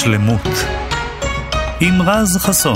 שלמות עם רז חסון.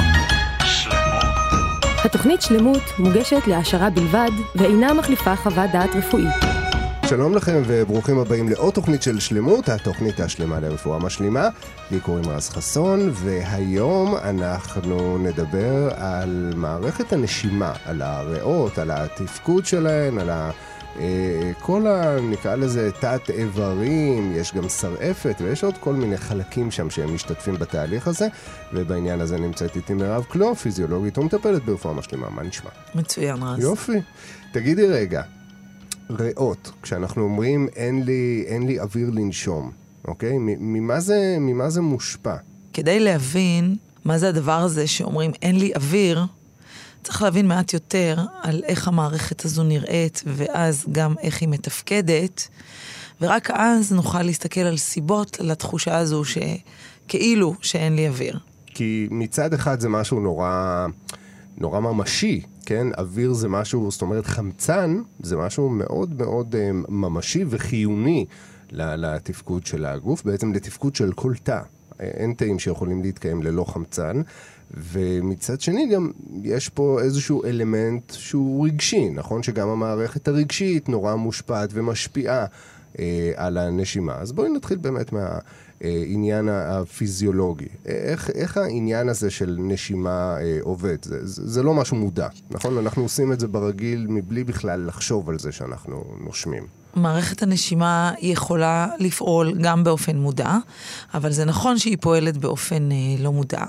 התוכנית שלמות מוגשת להעשרה בלבד ואינה מחליפה חוות דעת רפואית. שלום לכם וברוכים הבאים לעוד תוכנית של שלמות, התוכנית השלמה לרפואה משלימה. לי קוראים רז חסון, והיום אנחנו נדבר על מערכת הנשימה, על הריאות, על התפקוד שלהן, על כל נקרא לזה תת איברים, יש גם שרעפת ויש עוד כל מיני חלקים שם שהם משתתפים בתהליך הזה, ובעניין הזה נמצאת איתי מירב קלור, פיזיולוגית ומטפלת ברפואה משלימה. מה נשמע? מצוין, רז. יופי. תגידי רגע, ריאות, כשאנחנו אומרים אין לי אוויר לנשום, אוקיי? ממה זה מושפע? כדי להבין מה זה הדבר הזה שאומרים אין לי אוויר, צריך להבין מעט יותר על איך המערכת הזו נראית, ואז גם איך היא מתפקדת, ורק אז נוכל להסתכל על סיבות לתחושה הזו שכאילו שאין לי אוויר. כי מצד אחד זה משהו נורא ממשי, כן? אוויר זה משהו, זאת אומרת חמצן, זה משהו מאוד מאוד ממשי וחיוני לתפקוד של הגוף, בעצם לתפקוד של כל תא. אין תאים שיכולים להתקיים ללא חמצן, ומצד שני גם יש פה איזשהו אלמנט שהוא רגשי, נכון? שגם המערכת הרגשית נורא מושפעת ומשפיעה על הנשימה. אז בואי נתחיל באמת מהעניין הפיזיולוגי. איך העניין הזה של נשימה עובד? זה לא משהו מודע, נכון? אנחנו עושים את זה ברגיל מבלי בכלל לחשוב על זה שאנחנו נושמים. מערכת הנשימה יכולה לפעול גם באופן מודע, אבל זה נכון שהיא פועלת באופן לא מודע.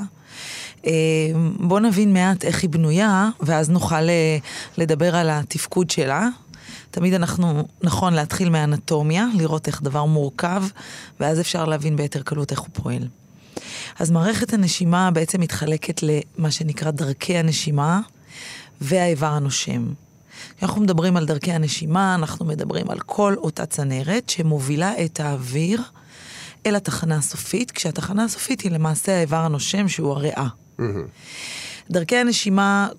בוא נבין מעט איך היא בנויה, ואז נוכל לדבר על התפקוד שלה. תמיד נכון להתחיל מהאנטומיה, לראות איך דבר מורכב, ואז אפשר להבין ביתר קלות איך הוא פועל. אז מערכת הנשימה בעצם מתחלקת למה שנקרא דרכי הנשימה והאיבר הנושם. כשאנחנו מדברים על דרכי הנשימה, אנחנו מדברים על כל אותה צנרת שמובילה את האוויר אל התחנה הסופית, כשהתחנה הסופית היא למעשה האיבר הנושם שהוא הריאה. דרכי הנשימה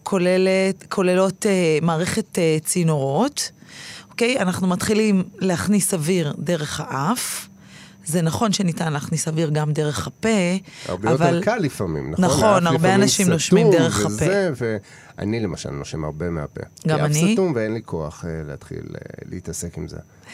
כוללות מערכת צינורות, אוקיי? אנחנו מתחילים להכניס אוויר דרך האף, זה נכון שניתן להכניס אוויר גם דרך הפה, הרבה יותר קל לפעמים, נכון? נכון, הרבה אנשים נושמים דרך הפה. ואני למשל נושם הרבה מהפה. גם אני. כי אף סתום ואין לי כוח להתחיל להתעסק עם זה.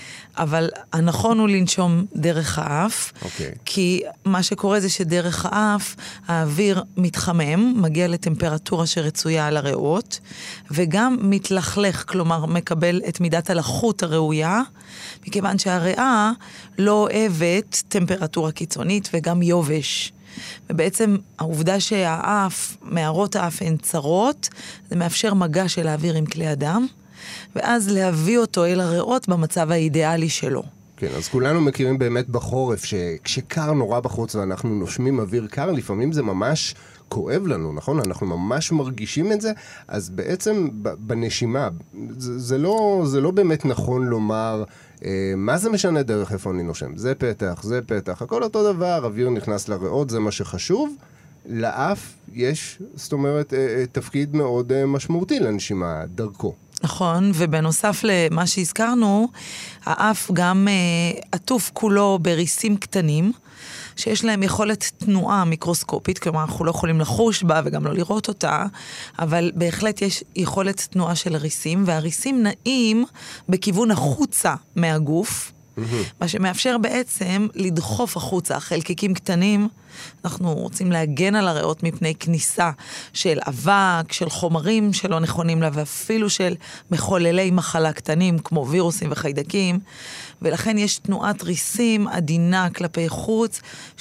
אבל הנכון הוא לנשום דרך האף, כי מה שקורה זה שדרך האף האוויר מתחמם, מגיע לטמפרטורה שרצויה על הריאות, וגם מתלכלך, כלומר מקבל את מידת הלחות הראויה, מכיוון שהריאה לא אוהבת טמפרטורה קיצונית וגם יובש. ובעצם העובדה שהאף, מערות האף הן צרות, זה מאפשר מגע של האוויר עם כלי הדם, ואז להביא אותו אל הריאות במצב האידיאלי שלו. כן, אז כולנו מכירים באמת בחורף, שכשקר נורא בחוץ ואנחנו נושמים אוויר קר, לפעמים זה ממש כואב לנו, נכון? אנחנו ממש מרגישים את זה, אז בעצם בנשימה, זה לא באמת נכון לומר, מה זה משנה דרך איפה אני נושם? זה פתח, הכל אותו דבר, אוויר נכנס לריאות, זה מה שחשוב. לאף יש, זאת אומרת, תפקיד מאוד משמעותי לנשימה דרכו. נכון, ובנוסף למה שהזכרנו, האף גם עטוף כולו בריסים קטנים, שיש להם יכולת תנועה מיקרוסקופית, כלומר אנחנו לא יכולים לחוש בה וגם לא לראות אותה, אבל בהחלט יש יכולת תנועה של הריסים, והריסים נעים בכיוון החוצה מהגוף, מה שמאפשר בעצם לדחוף החוצה חלקיקים קטנים. אנחנו רוצים להגן על הריאות מפני כניסה של אבק, של חומרים שלא נכונים לה, ואפילו של מחוללי מחלה קטנים כמו וירוסים וחיידקים, ולכן יש תנועת ריסים עדינה כלפי חוץ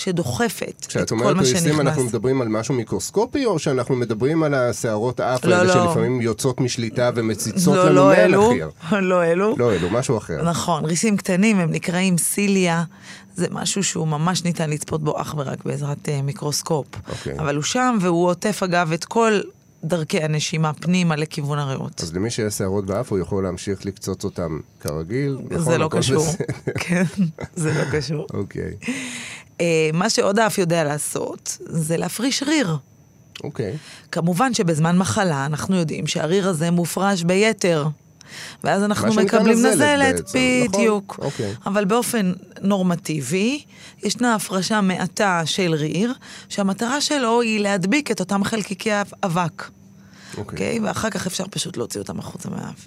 שדוחפת את כל מה שנכנס. ריסים אנחנו מדברים על משהו מיקרוסקופי, או שאנחנו מדברים על השערות האף האלה שלפעמים יוצאות משליטה ומציצות לנו מעל אחר? לא אלו, משהו אחר. נכון, ריסים קטנים הם נקראים סיליה, זה משהו שהוא ממש ניתן לצפות בו אך ורק בעזרת מיקרוסקופ. אבל הוא שם, והוא עוטף אגב את כל דרכי הנשימה פנימה לכיוון הריאות. אז למי שיש שערות באף, הוא יכול להמשיך לקצוץ אותם כרגיל? זה לא קשור. כן, זה לא קשור. אוקיי. מה שעוד האף יודע לעשות, זה להפריש ריר. אוקיי. כמובן שבזמן מחלה אנחנו יודעים שהריר הזה מופרש ביתר. ואז אנחנו מה שנקרא מקבלים נזלת נזלת, בעצם, בדיוק. נכון? אוקיי. אבל באופן נורמטיבי, ישנה הפרשה מעטה של ריר, שהמטרה שלו היא להדביק את אותם חלקיקי אבק. אוקיי? ואחר כך אפשר פשוט להוציא אותם החוצה מהאף.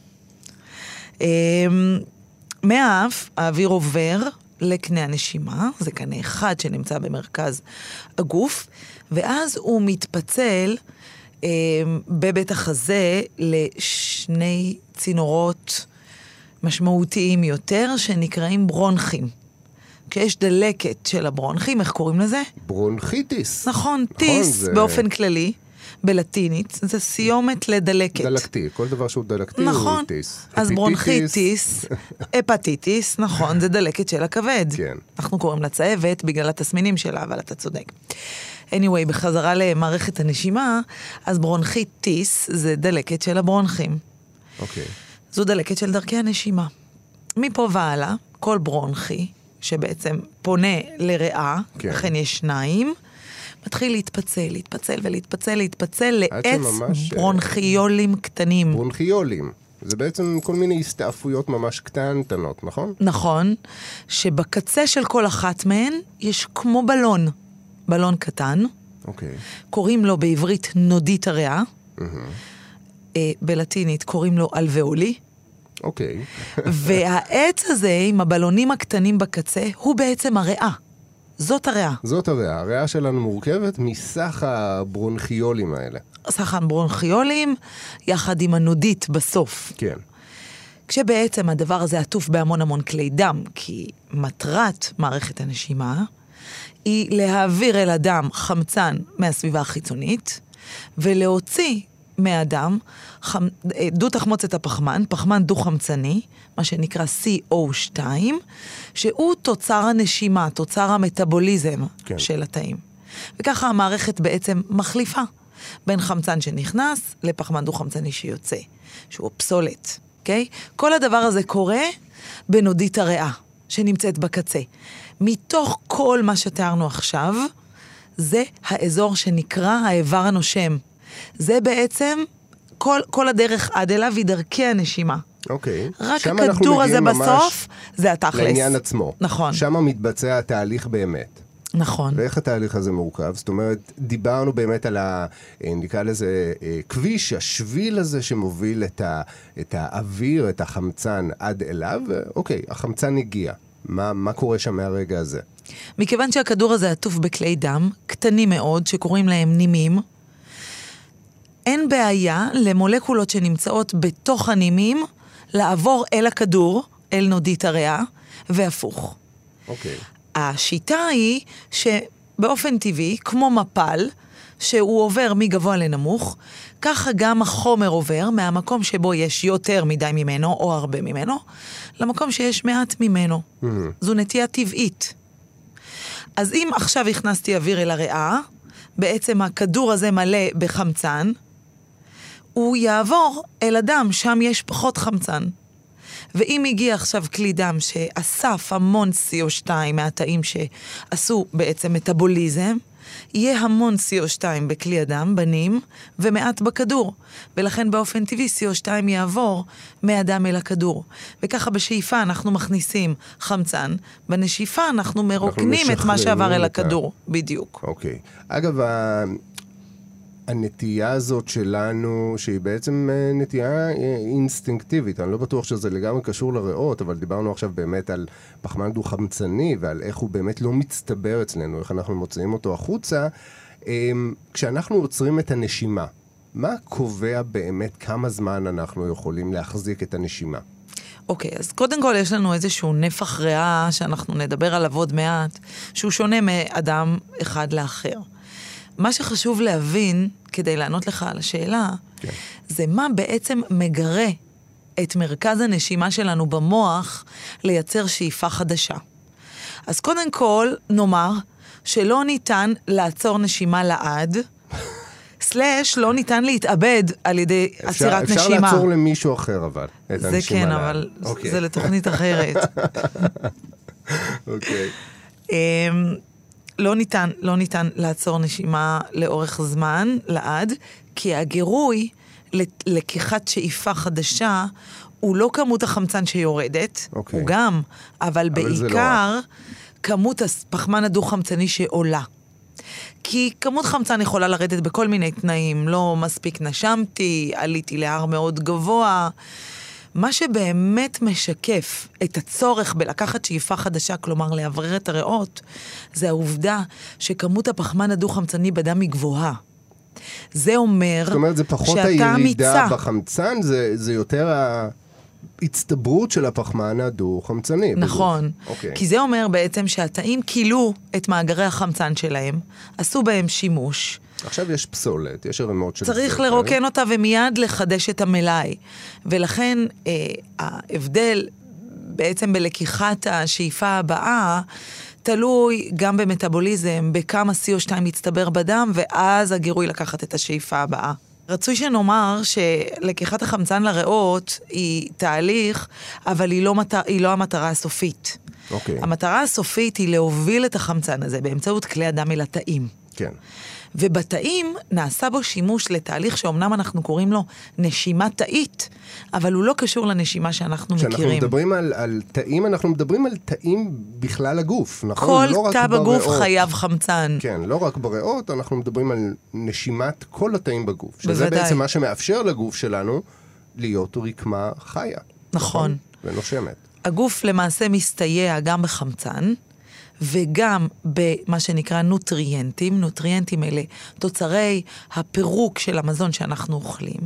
מהאף, האוויר עובר לקנה הנשימה, זה קנה אחד שנמצא במרכז הגוף, ואז הוא מתפצל בבית החזה לשני צינורות משמעותיים יותר, שנקראים ברונכים. כשיש דלקת של הברונכים, איך קוראים לזה? ברונכיטיס. נכון, טיס זה... באופן כללי, בלטינית, זה סיומת לדלקת. דלקתי, כל דבר שהוא דלקתי נכון. הוא טיס. אז ברונכיטיס, הפטיטיס, נכון, זה דלקת של הכבד. כן. אנחנו קוראים לה צהבת בגלל התסמינים שלה, אבל אתה צודק. anyway, בחזרה למערכת הנשימה, אז ברונכיטיס זה דלקת של הברונכים. אוקיי. זו דלקת של דרכי הנשימה. מפה והלאה, כל ברונכי, שבעצם פונה לריאה, כן. לכן יש שניים, מתחיל להתפצל לעץ ברונכיולים קטנים. ברונכיולים. זה בעצם כל מיני הסתעפויות ממש קטנות, נכון? נכון, שבקצה של כל אחת מהן יש כמו בלון קטן. אוקיי. קוראים לו בעברית נודית הריאה. בלטינית קוראים לו אלוויאולי. אוקיי. והעץ הזה עם הבלונים הקטנים בקצה הוא בעצם הריאה. זאת הריאה. זאת הריאה. הריאה שלנו מורכבת מסך הברונכיולים האלה. סך הברונכיולים יחד עם הנודית בסוף. כן. כשבעצם הדבר הזה עטוף בהמון כלי דם, כי מטרת מערכת הנשימה היא להעביר אל הדם חמצן מהסביבה החיצונית, ולהוציא מהדם דו תחמוצת הפחמן, פחמן דו-חמצני, מה שנקרא CO2, שהוא תוצר הנשימה, תוצר המטאבוליזם כן. של התאים. וככה המערכת בעצם מחליפה בין חמצן שנכנס לפחמן דו-חמצני שיוצא, שהוא פסולת, אוקיי? כל הדבר הזה קורה בנודית הריאה, שנמצאת בקצה. מתוך כל מה שתיארנו עכשיו, זה האזור שנקרא האיבר הנושם. זה בעצם כל הדרך עד אליו היא דרכי הנשימה. אוקיי. רק הכדור הזה בסוף, זה התכלס. לעניין עצמו. נכון. שם מתבצע התהליך באמת. נכון. ואיך התהליך הזה מורכב? זאת אומרת, דיברנו באמת על נקרא לזה כביש, השביל הזה שמוביל את האוויר, את החמצן עד אליו. אוקיי, החמצן הגיע. מה קורה שם מהרגע הזה? מכיוון שהכדור הזה עטוף בכלי דם, קטנים מאוד, שקוראים להם נימים, אין בעיה למולקולות שנמצאות בתוך הנימים לעבור אל הכדור, אל נודית הריאה, והפוך. אוקיי. השיטה היא שבאופן טבעי, כמו מפל, שהוא עובר מגבוה לנמוך, ככה גם החומר עובר מהמקום שבו יש יותר מדי ממנו, או הרבה ממנו, למקום שיש מעט ממנו. זו נטייה טבעית. אז אם עכשיו הכנסתי אוויר אל הריאה, בעצם הכדור הזה מלא בחמצן, הוא יעבור אל הדם, שם יש פחות חמצן. ואם הגיע עכשיו כלי דם שאסף המון CO2 מהתאים שעשו בעצם מטאבוליזם, יהיה המון CO2 בכלי הדם, בנים, ומעט בכדור. ולכן באופן טבעי CO2 יעבור מהדם אל הכדור. וככה בשאיפה אנחנו מכניסים חמצן, בנשיפה אנחנו מרוקנים את מה שעבר אל הכדור. בדיוק. אוקיי. אגב, הנטייה הזאת שלנו, שהיא בעצם נטייה אינסטינקטיבית, אני לא בטוח שזה לגמרי קשור לריאות, אבל דיברנו עכשיו באמת על פחמן דו-חמצני, ועל איך הוא באמת לא מצטבר אצלנו, איך אנחנו מוצאים אותו החוצה. כשאנחנו עוצרים את הנשימה, מה קובע באמת כמה זמן אנחנו יכולים להחזיק את הנשימה? אוקיי, אז קודם כל יש לנו איזשהו נפח ריאה, שאנחנו נדבר עליו עוד מעט, שהוא שונה מאדם אחד לאחר. מה שחשוב להבין, כדי לענות לך על השאלה, כן. זה מה בעצם מגרה את מרכז הנשימה שלנו במוח לייצר שאיפה חדשה. אז קודם כל נאמר שלא ניתן לעצור נשימה לעד, סלש לא ניתן להתאבד על ידי עצירת נשימה. אפשר לעצור למישהו אחר אבל, את הנשימה לעד. זה כן, אבל זה לתוכנית אחרת. אוקיי. לא ניתן לעצור נשימה לאורך זמן, לעד, כי הגירוי לקיחת שאיפה חדשה, הוא לא כמות החמצן שיורדת, הוא גם, אבל בעיקר כמות הפחמן הדו-חמצני שעולה. כי כמות חמצן יכולה לרדת בכל מיני תנאים, לא מספיק נשמתי, עליתי להר מאוד גבוה. מה שבאמת משקף את הצורך בלקחת שאיפה חדשה, כלומר להברר את הריאות, זה העובדה שכמות הפחמן הדו-חמצני בדם היא גבוהה. זה אומר זאת אומרת, זה פחות הירידה בחמצן, זה יותר ההצטברות של הפחמן הדו-חמצני. נכון. כי זה אומר בעצם שהתאים קילו את מאגרי החמצן שלהם, עשו בהם שימוש. עכשיו יש פסולת, יש ערימות של צריך לרוקן אותה ומיד לחדש את המלאי. ולכן ההבדל בעצם בלקיחת השאיפה הבאה, תלוי גם במטאבוליזם, בכמה CO2 מצטבר בדם, ואז הגירוי לקחת את השאיפה הבאה. רצוי שנאמר שלקיחת החמצן לריאות היא תהליך, אבל היא לא המטרה הסופית. המטרה הסופית היא להוביל את החמצן הזה באמצעות כלי הדם אל התאים. כן. ובתאים נעשה בו שימוש לתהליך שאומנם אנחנו קוראים לו נשימה תאית, אבל הוא לא קשור לנשימה שאנחנו מכירים. כשאנחנו מדברים על תאים, אנחנו מדברים על תאים בכלל הגוף, נכון? כל תא בגוף חייב חמצן. כן, לא רק בריאות, אנחנו מדברים על נשימת כל התאים בגוף. שזה בעצם מה שמאפשר לגוף שלנו להיות רקמה חיה. נכון. ונושמת. הגוף למעשה מסתייע גם בחמצן, וגם במה שנקרא נוטריאנטים. נוטריאנטים אלה תוצרי הפירוק של המזון שאנחנו אוכלים,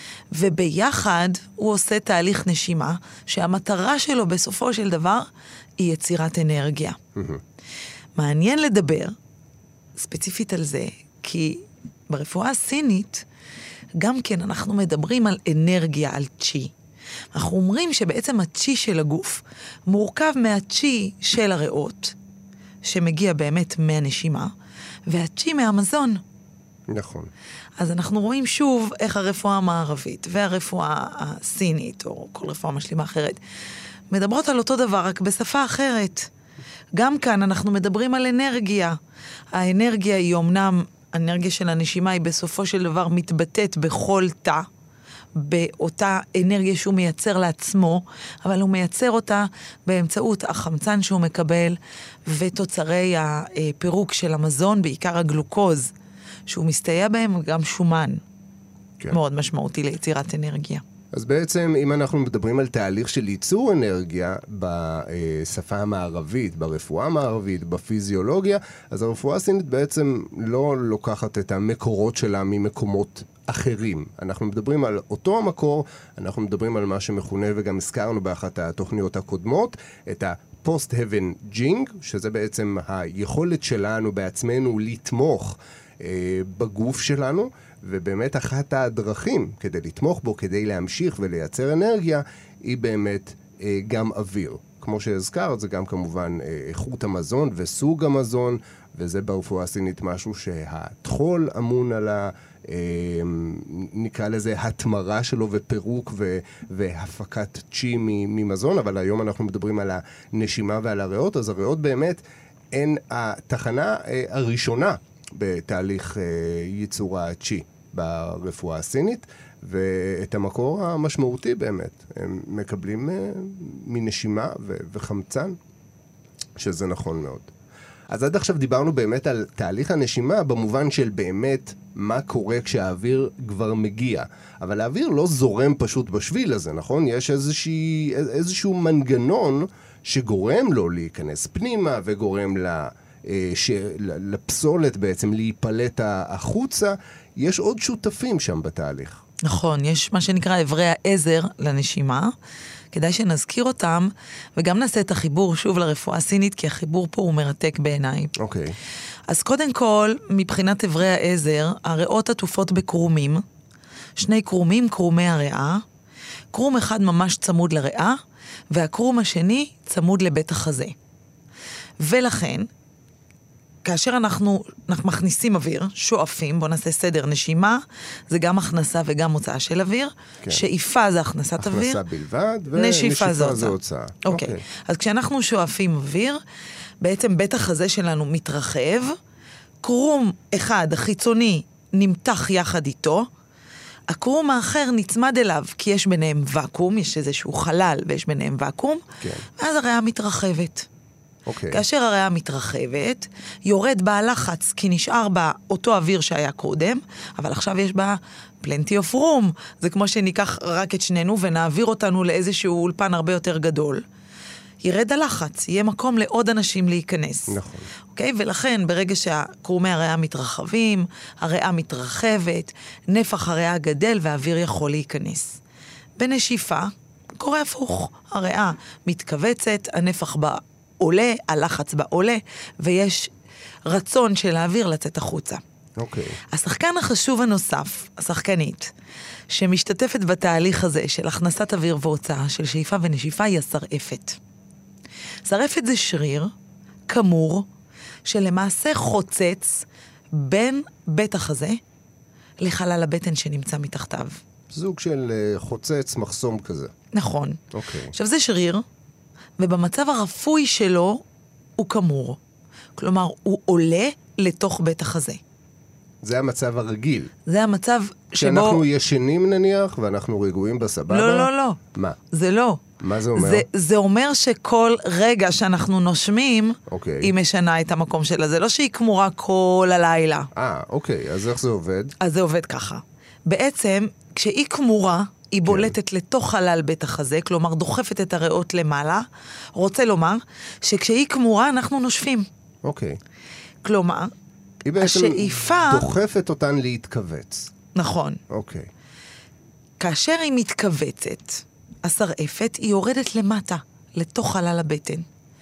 וביחד הוא עושה תהליך נשימה, שהמטרה שלו בסופו של דבר היא יצירת אנרגיה. מעניין לדבר ספציפית על זה, כי ברפואה הסינית גם כן אנחנו מדברים על אנרגיה, על צ'י. אנחנו אומרים שבעצם הצ'י של הגוף מורכב מהצ'י של הריאות, שמגיע באמת מהנשימה, והצ'י מהמזון. נכון. אז אנחנו רואים שוב איך הרפואה המערבית והרפואה הסינית, או כל רפואה משלימה אחרת, מדברות על אותו דבר, רק בשפה אחרת. גם כאן אנחנו מדברים על אנרגיה. האנרגיה היא אומנם, האנרגיה של הנשימה היא בסופו של דבר מתבטאת בכל תא, באותה אנרגיה שהוא מייצר לעצמו, אבל הוא מייצר אותה באמצעות החמצן שהוא מקבל, ותוצרי הפירוק של המזון, בעיקר הגלוקוז, שהוא מסתייע בהם גם שומן. כן. מאוד משמעותי ליצירת אנרגיה. אז בעצם, אם אנחנו מדברים על תהליך של ייצור אנרגיה בשפה המערבית, ברפואה המערבית, בפיזיולוגיה, אז הרפואה הסינית בעצם לא לוקחת את המקורות שלה ממקומות אחרים. אנחנו מדברים על אותו המקור, אנחנו מדברים על מה שמכונה, וגם הזכרנו באחת התוכניות הקודמות, את ה-post-heaven jing, שזה בעצם היכולת שלנו בעצמנו לתמוך בגוף שלנו, ובאמת אחת הדרכים כדי לתמוך בו, כדי להמשיך ולייצר אנרגיה, היא באמת גם אוויר. כמו שהזכרת, זה גם כמובן איכות המזון וסוג המזון, וזה ברפואה הסינית משהו שהטחול אמון על נקרא לזה התמרה שלו ופירוק והפקת צ'י ממזון, אבל היום אנחנו מדברים על הנשימה ועל הריאות, אז הריאות באמת הן התחנה הראשונה בתהליך ייצור הצ'י ברפואה הסינית, ואת המקור המשמעותי באמת הם מקבלים מנשימה וחמצן, שזה נכון מאוד. אז עד עכשיו דיברנו באמת על תהליך הנשימה במובן של באמת מה קורה כשהאוויר כבר מגיע. אבל האוויר לא זורם פשוט בשביל הזה, נכון? יש איזשהו מנגנון שגורם לו להיכנס פנימה וגורם לפסולת בעצם להיפלט החוצה. יש עוד שותפים שם בתהליך. נכון, יש מה שנקרא אברי העזר לנשימה. כדאי שנזכיר אותם, וגם נעשה את החיבור שוב לרפואה הסינית, כי החיבור פה הוא מרתק בעיניי. אוקיי. אז קודם כל, מבחינת אברי העזר, הריאות עטופות בקרומים, 2 קרומים, קרומי הריאה, קרום אחד ממש צמוד לריאה, והקרום השני צמוד לבית החזה. ולכן, כאשר אנחנו מכניסים אוויר, שואפים, בוא נעשה סדר, נשימה, זה גם הכנסה וגם הוצאה של אוויר, כן. שאיפה זה הכנסת אוויר, הכנסה בלבד, ונשיפה זה הוצאה. אוקיי. אז כשאנחנו שואפים אוויר, בעצם בית החזה שלנו מתרחב, קרום אחד, החיצוני, נמתח יחד איתו, הקרום האחר נצמד אליו, כי יש ביניהם ואקום, יש איזשהו חלל ויש ביניהם ואקום, כן. ואז הריאה מתרחבת. אוקיי. כאשר הריאה מתרחבת, יורד בה לחץ, כי נשאר בה אותו אוויר שהיה קודם, אבל עכשיו יש בה plenty of room. זה כמו שניקח רק את שנינו ונעביר אותנו לאיזשהו אולפן הרבה יותר גדול. ירד הלחץ, יהיה מקום לעוד אנשים להיכנס. נכון. אוקיי? ולכן ברגע שקרומי הריאה מתרחבים, הריאה מתרחבת, נפח הריאה גדל והאוויר יכול להיכנס. בנשיפה קורה הפוך. הריאה מתכווצת, הנפח בה עולה, הלחץ בה עולה, ויש רצון של האוויר לצאת החוצה. אוקיי. השחקן החשוב הנוסף, השחקנית, שמשתתפת בתהליך הזה של הכנסת אוויר והוצאה, של שאיפה ונשיפה, היא השרעפת. שרעפת זה שריר, כמור, שלמעשה חוצץ בין בית החזה לחלל הבטן שנמצא מתחתיו. זוג של חוצץ, מחסום כזה. נכון. אוקיי. עכשיו זה שריר, ובמצב הרפוי שלו הוא כמור. כלומר, הוא עולה לתוך בית החזה. זה המצב הרגיל. זה המצב שבו... כשאנחנו ישנים נניח, ואנחנו רגועים בסבבה? לא. מה? זה לא. מה זה אומר? זה אומר שכל רגע שאנחנו נושמים, אוקיי. היא משנה את המקום שלה. זה לא שהיא כמורה כל הלילה. אוקיי. אז איך זה עובד? אז זה עובד ככה. בעצם, כשהיא כמורה, היא בולטת לתוך חלל בית החזה, כלומר דוחפת את הריאות למעלה. רוצה לומר שכשהיא כמורה אנחנו נושפים. אוקיי. כלומר, היא בעצם השאיפה... דוחפת אותן להתכווץ. נכון. אוקיי. כאשר היא מתכווצת, השרעפת היא יורדת למטה, לתוך חלל הבטן.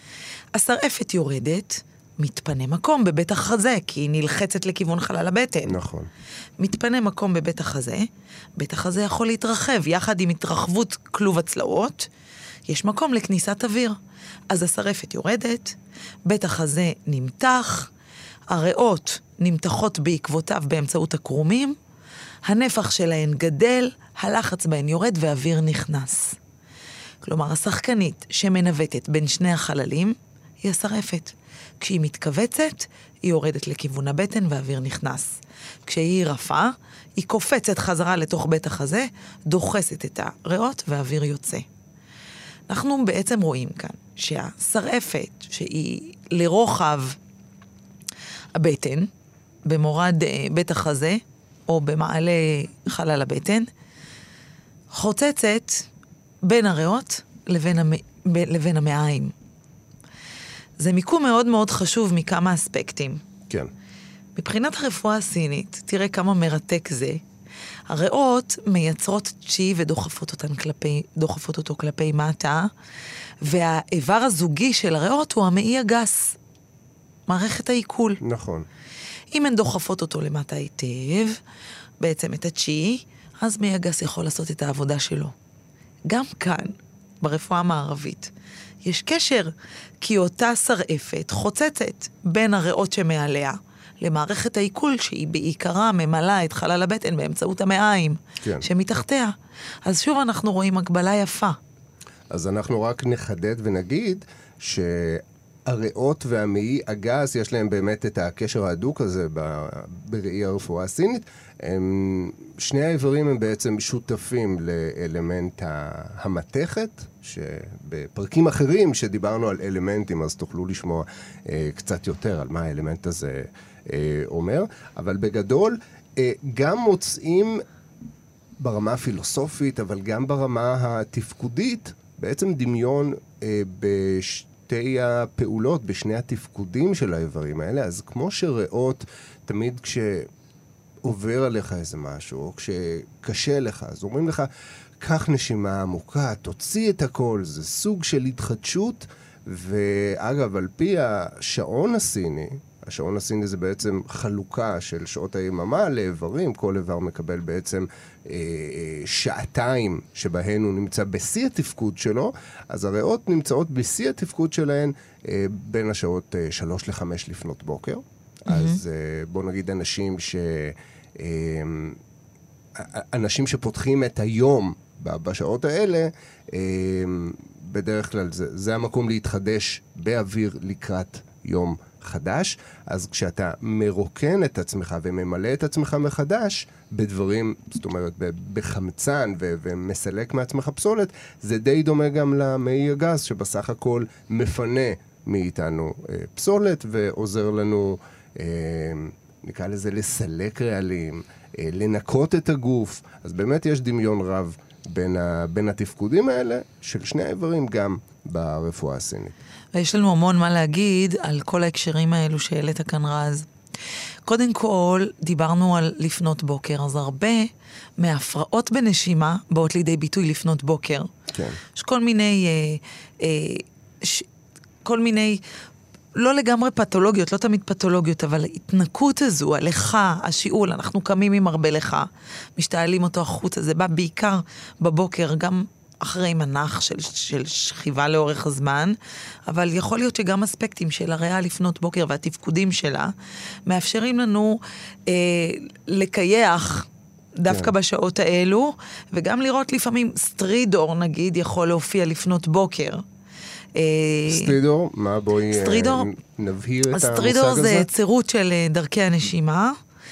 השרעפת יורדת, מתפנה מקום בבית החזה, כי היא נלחצת לכיוון חלל הבטן. נכון. מתפנה מקום בבית החזה, בית החזה יכול להתרחב, יחד עם התרחבות כלוב הצלעות, יש מקום לכניסת אוויר. אז השרעפת יורדת, בית החזה נמתח, הריאות נמתחות בעקבותיו באמצעות הקרומים, הנפח שלהן גדל, הלחץ בהן יורד ואוויר נכנס. כלומר, השחקנית שמנווטת בין שני החללים היא השרעפת. כשהיא מתכווצת, היא יורדת לכיוון הבטן והאוויר נכנס. כשהיא רפה, היא קופצת חזרה לתוך בית החזה, דוחסת את הריאות והאוויר יוצא. אנחנו בעצם רואים כאן שהשרעפת, שהיא לרוחב הבטן, במורד בית החזה, או במעלה חלל הבטן, חוצצת בין הריאות לבין המעיים. זה מיקום מאוד מאוד חשוב מכמה אספקטים. כן. מבחינת הרפואה הסינית, תראה כמה מרתק זה. הריאות מייצרות צ'י ודוחפות אותו כלפי מטה, והאיבר הזוגי של הריאות הוא המעי הגס. מערכת העיכול. נכון. אם הן דוחפות אותו למטה היטב, בעצם את הצ'י, אז מעי הגס יכול לעשות את העבודה שלו. גם כאן, ברפואה המערבית, יש קשר, כי אותה שרעפת חוצצת בין הריאות שמעליה למערכת העיכול, שהיא בעיקרה ממלאה את חלל הבטן באמצעות המעיים, כן. שמתחתיה. אז שוב אנחנו רואים הגבלה יפה. אז אנחנו רק נחדד ונגיד שהריאות והמעי הגס יש להם באמת את הקשר ההדוק הזה בראי הרפואה הסינית. שני האיברים הם בעצם שותפים לאלמנט המתכת, שבפרקים אחרים שדיברנו על אלמנטים, אז תוכלו לשמוע קצת יותר על מה האלמנט הזה אומר. אבל בגדול, גם מוצאים ברמה הפילוסופית, אבל גם ברמה התפקודית, בעצם דמיון בשתי הפעולות, בשני התפקודים של האיברים האלה. אז כמו שריאות, תמיד כשעובר עליך איזה משהו, או כשקשה לך, אז אומרים לך, קח נשימה עמוקה, תוציא את הכל, זה סוג של התחדשות. ואגב, על פי השעון הסיני, השעון הסיני זה בעצם חלוקה של שעות היממה לאיברים, כל איבר מקבל בעצם שעתיים שבהן הוא נמצא בשיא התפקוד שלו, אז הריאות נמצאות בשיא התפקוד שלהן בין השעות 3 ל-5 לפנות בוקר. אז בוא נגיד אנשים שפותחים את היום בשעות האלה, בדרך כלל זה המקום להתחדש באוויר לקראת יום חדש, אז כשאתה מרוקן את עצמך וממלא את עצמך מחדש, בדברים, זאת אומרת, בחמצן ומסלק מעצמך פסולת, זה די דומה גם למעי הגס, שבסך הכל מפנה מאיתנו פסולת ועוזר לנו, נקרא לזה, לסלק רעלים, לנקות את הגוף. אז באמת יש דמיון רב בין התפקודים האלה של שני האיברים גם ברפואה הסינית. ויש לנו המון מה להגיד על כל ההקשרים האלו שהעלית כאן רז. קודם כל, דיברנו על לפנות בוקר, אז הרבה מהפרעות בנשימה באות לידי ביטוי לפנות בוקר. כן. יש כל מיני, לא לגמרי פתולוגיות, לא תמיד פתולוגיות, אבל ההתנקות הזו, הלכה, השיעול, אנחנו קמים עם הרבה לך, משתעלים אותו החוצה, זה בא בעיקר בבוקר, גם אחרי מנח של שכיבה לאורך הזמן, אבל יכול להיות שגם אספקטים של הריאה לפנות בוקר והתפקודים שלה, מאפשרים לנו לקייח דווקא בשעות האלו, וגם לראות לפעמים סטרידור, נגיד, יכול להופיע לפנות בוקר. סטרידור? מה בואי נבהיר את המושג הזה? סטרידור זה צירות של דרכי הנשימה,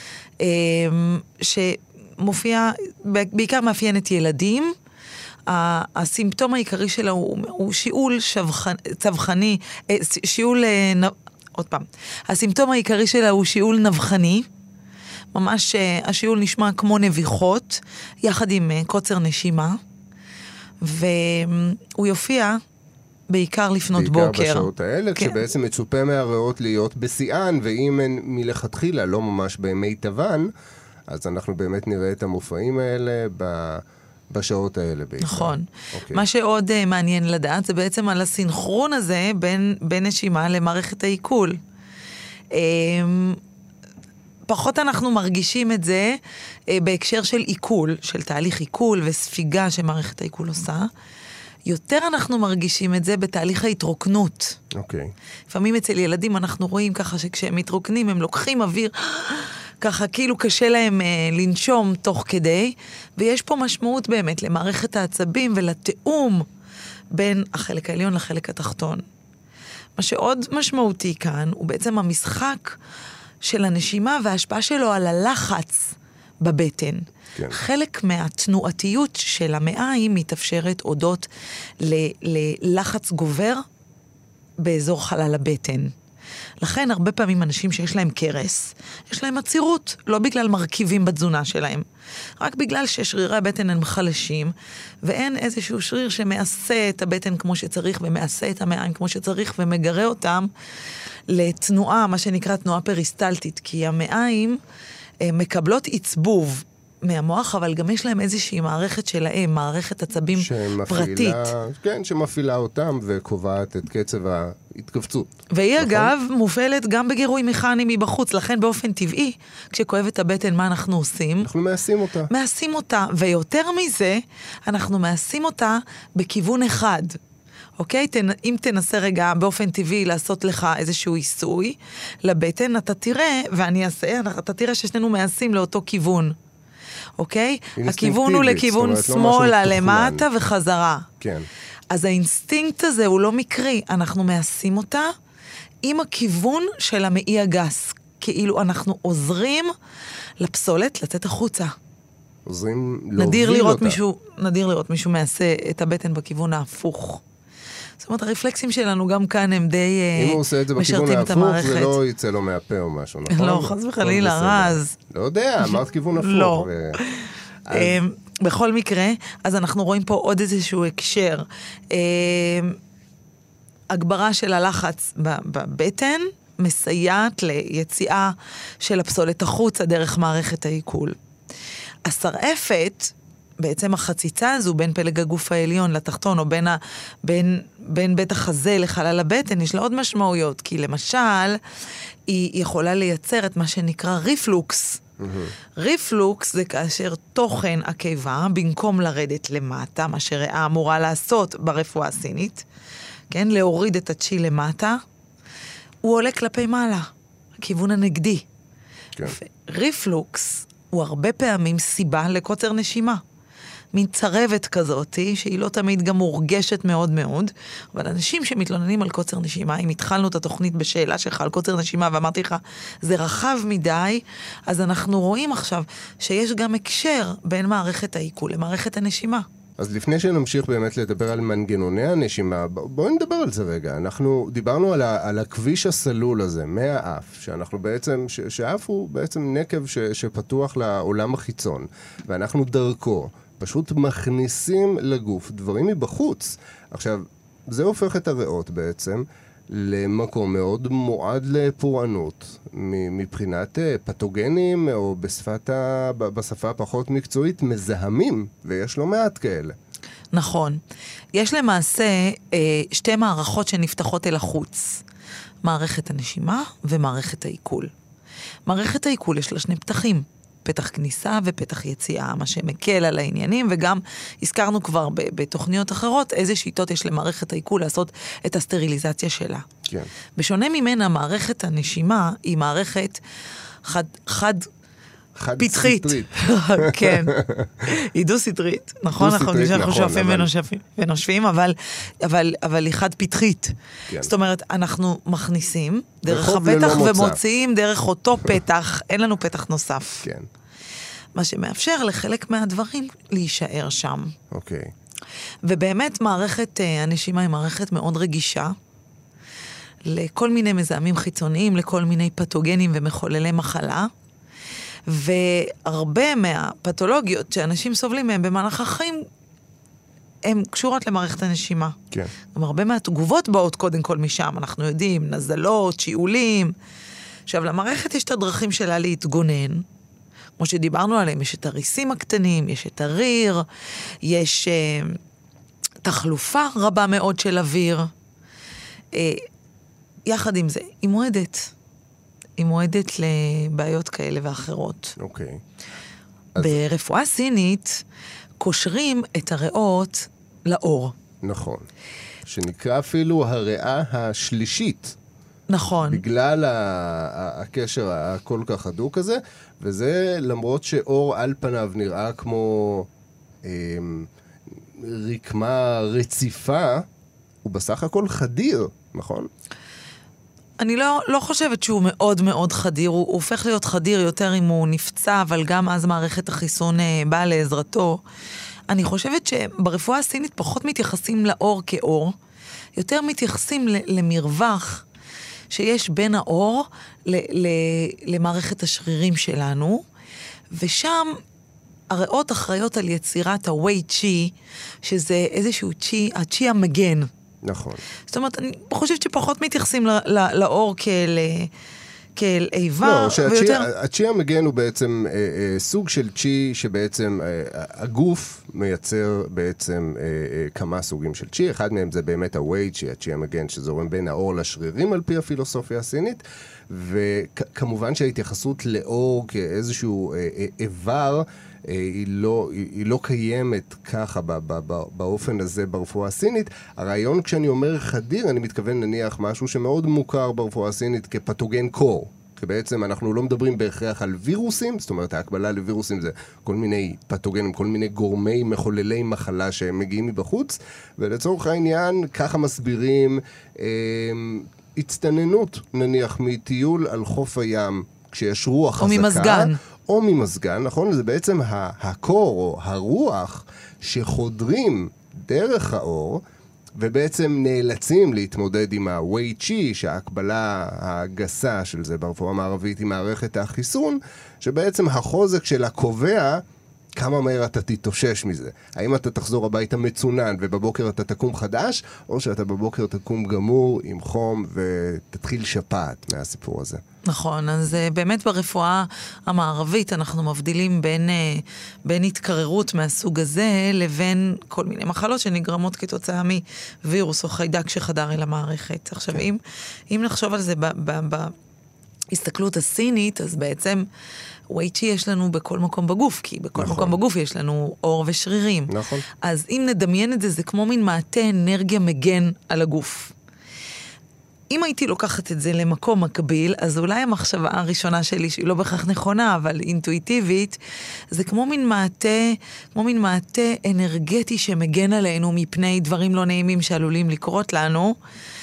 שמופיע, בעיקר מאפיין את ילדים. הסימפטום העיקרי שלה הוא שיעול צווחני, עוד פעם, הסימפטום העיקרי שלה הוא שיעול נבחני, ממש השיעול נשמע כמו נביחות, יחד עם קוצר נשימה, והוא יופיע בעיקר לפנות בוקר. בעיקר בשעות האלה, כן. כשבעצם מצופה מהריאות להיות בשיאן, ואם הן מלכתחילה לא ממש בימי טבען, אז אנחנו באמת נראה את המופעים האלה בשעות האלה בעיקר. נכון. Okay. מה שעוד מעניין לדעת, זה בעצם על הסינכרון הזה בין נשימה למערכת העיכול. פחות אנחנו מרגישים את זה בהקשר של עיכול, של תהליך עיכול וספיגה שמערכת העיכול עושה. יותר אנחנו מרגישים את זה בתהליך ההתרוקנות. אוקיי. לפעמים אצל ילדים אנחנו רואים ככה שכשהם מתרוקנים הם לוקחים אוויר, ככה כאילו קשה להם לנשום תוך כדי, ויש פה משמעות באמת למערכת העצבים ולתאום בין החלק העליון לחלק התחתון. מה שעוד משמעותי כאן הוא בעצם המשחק של הנשימה וההשפעה שלו על הלחץ בבטן. כן. חלק מהתנועתיות של המעיים מתאפשרת הודות ללחץ גובר באזור חלל הבטן. לכן הרבה פעמים אנשים שיש להם קרס, יש להם עצירות, לא בגלל מרכיבים בתזונה שלהם, רק בגלל ששרירי הבטן הם חלשים, ואין איזשהו שריר שמעשה את הבטן כמו שצריך, ומעשה את המעיים כמו שצריך, ומגרה אותם לתנועה, מה שנקרא תנועה פריסטלטית, כי המעיים מקבלות עצבוב מהמוח, אבל גם יש להם איזושהי מערכת שלהם, מערכת עצבים פרטית. כן, שמפעילה אותם וקובעת את קצב ההתכווצות. והיא נכון? אגב מופעלת גם בגירוי מכני מבחוץ, לכן באופן טבעי, כשכואבת הבטן, מה אנחנו עושים? אנחנו מעשים אותה. מעשים אותה, ויותר מזה, אנחנו מעשים אותה בכיוון אחד. אוקיי? אם תנסה רגע באופן טבעי לעשות לך איזשהו עיסוי לבטן, אתה תראה, ואני אעשה, אתה תראה ששנינו מעשים לאותו כיוון. אוקיי? הכיוון הוא לכיוון שמאלה, למטה וחזרה. כן. אז האינסטינקט הזה הוא לא מקרי. אנחנו מעשים אותה עם הכיוון של המעי הגס. כאילו אנחנו עוזרים לפסולת לצאת החוצה. עוזרים להוביל אותה. נדיר לראות מישהו מעשה את הבטן בכיוון ההפוך. זאת אומרת, הרפלקסים שלנו גם כאן הם די אם הוא עושה את זה בכיוון ההפוך, זה לא יצא לו מהפה או משהו, נכון? לא, חס וחלילה, רז. לא יודע, אמרת כיוון הפוך. לא. בכל מקרה, אז אנחנו רואים פה עוד איזשהו הקשר. הגברה של הלחץ בבטן מסייעת ליציאה של הפסולת החוצה דרך מערכת העיכול. השרעפת, בעצם החציצה הזו בין פלג הגוף העליון לתחתון, או בין בית החזה לחלל הבטן, יש לה עוד משמעויות, כי למשל, היא יכולה לייצר את מה שנקרא ריפלוקס. ריפלוקס זה כאשר תוכן הקיבה, במקום לרדת למטה, מה שריאה אמורה לעשות ברפואה הסינית, כן, להוריד את הצ'י למטה, הוא עולה כלפי מעלה, הכיוון הנגדי. כן. ריפלוקס הוא הרבה פעמים סיבה לקוצר נשימה. מין צרבת כזאת, שהיא לא תמיד גם מורגשת מאוד מאוד, אבל אנשים שמתלוננים על קוצר נשימה, אם התחלנו את התוכנית בשאלה שלך על קוצר נשימה, ואמרתי לך, זה רחב מדי, אז אנחנו רואים עכשיו שיש גם הקשר בין מערכת העיכול למערכת הנשימה. אז לפני שנמשיך באמת לדבר על מנגנוני הנשימה, בואו נדבר על זה רגע. אנחנו דיברנו על הכביש הסלול הזה, מהאף, שאנחנו בעצם, שהאף הוא בעצם נקב שפתוח לעולם החיצון, ואנחנו דרכו פשוט מכניסים לגוף דברים מבחוץ. עכשיו, זה הופך את הריאות בעצם למקום מאוד מועד לפורענות, מבחינת פתוגנים, או בשפה הפחות מקצועית, מזהמים, ויש לא מעט כאלה. נכון. יש למעשה שתי מערכות שנפתחות אל החוץ. מערכת הנשימה ומערכת העיכול. מערכת העיכול יש לה שני פתחים. פתח כניסה ופתח יציאה, מה שמקל על העניינים, וגם הזכרנו כבר בתוכניות אחרות, איזה שיטות יש למערכת העיכול לעשות את הסטריליזציה שלה. כן. בשונה ממנה, מערכת הנשימה היא מערכת חד פתחית. כן. היא דו-סטרית. נכון, אנחנו שואפים ונושפים, אבל היא חד פתחית. זאת אומרת, אנחנו מכניסים דרך הפתח ומוציאים דרך אותו פתח, אין לנו פתח נוסף. כן. מה שמאפשר לחלק מהדברים להישאר שם. אוקיי. ובאמת מערכת הנשימה היא מערכת מאוד רגישה, לכל מיני מזהמים חיצוניים, לכל מיני פתוגנים ומחוללי מחלה, והרבה מהפתולוגיות שאנשים סובלים מהם במהלך החיים, הן קשורות למערכת הנשימה. כן. גם הרבה מהתגובות באות קודם כל משם, אנחנו יודעים, נזלות, שיעולים. עכשיו, למערכת יש את הדרכים שלה להתגונן, כמו שדיברנו עליהם, יש את הריסים הקטנים, יש את הריר, יש תחלופה רבה מאוד של אוויר. יחד עם זה, היא מועדת לבעיות כאלה ואחרות. אוקיי. ברפואה סינית, קושרים את הריאות לאור. נכון. שנקרא אפילו הריאה השלישית. נכון. בגלל הקשר הכל כך הדוק הזה, וזה למרות שאור על פניו נראה כמו רקמה רציפה, הוא בסך הכל חדיר, נכון? אני לא חושבת שהוא מאוד מאוד חדיר, הוא הופך להיות חדיר יותר אם הוא נפצע, אבל גם אז מערכת החיסון באה לעזרתו. אני חושבת שברפואה הסינית פחות מתייחסים לאור כאור, יותר מתייחסים למרווח שיש בין האור למערכת השרירים שלנו, ושם הריאות אחראיות על יצירת הווי צ'י, שזה איזשהו צ'י, הצ'י המגן. נכון. זאת אומרת, אני חושבת שפחות מתייחסים לאור כאל איבה. לא, הצ'י המגן הוא בעצם סוג של צ'י שבעצם הגוף מייצר בעצם כמה סוגים של צ'י. אחד מהם זה באמת הווי צ'י, הצ'י המגן שזורם בין האור לשרירים על פי הפילוסופיה הסינית, וכמובן שההתייחסות לאור כאיזשהו איבר, היא לא קיימת ככה באופן הזה ברפואה הסינית. הרעיון כשאני אומר חדיר, אני מתכוון נניח משהו שמאוד מוכר ברפואה הסינית כפתוגן קור. כי בעצם אנחנו לא מדברים בהכרח על וירוסים, זאת אומרת ההקבלה לווירוסים זה כל מיני פתוגנים, כל מיני גורמי מחוללי מחלה שהם מגיעים מבחוץ, ולצורך העניין ככה מסבירים הצטננות נניח מטיול על חוף הים, כשיש רוח חזקה. או ממזגן. או ממזגן, נכון? זה בעצם הקור או הרוח שחודרים דרך האור, ובעצם נאלצים להתמודד עם הווי צ'י, שההקבלה הגסה של זה ברפואה המערבית היא מערכת החיסון, שבעצם החוזק שלה קובע כמה מהר אתה תתאושש מזה. האם אתה תחזור הביתה מצונן ובבוקר אתה תקום חדש, או שאתה בבוקר תקום גמור עם חום ותתחיל שפעת מהסיפור הזה. נכון, אז באמת ברפואה המערבית אנחנו מבדילים בין התקררות מהסוג הזה לבין כל מיני מחלות שנגרמות כתוצאה מווירוס או חיידק שחדר אל המערכת. עכשיו, אם נחשוב על זה בהסתכלות הסינית, אז בעצם ווי צ'י יש לנו בכל מקום בגוף, כי בכל מקום בגוף יש לנו אור ושרירים. נכון. אז אם נדמיין את זה, זה כמו מין מעטה אנרגיה מגן על הגוף. אם הייתי לוקחת את זה למקום מקביל, אז אולי המחשבה הראשונה שלי, שהיא לא בהכרח נכונה, אבל אינטואיטיבית, זה כמו מין מעטה אנרגטי שמגן עלינו מפני דברים לא נעימים שעלולים לקרות לנו.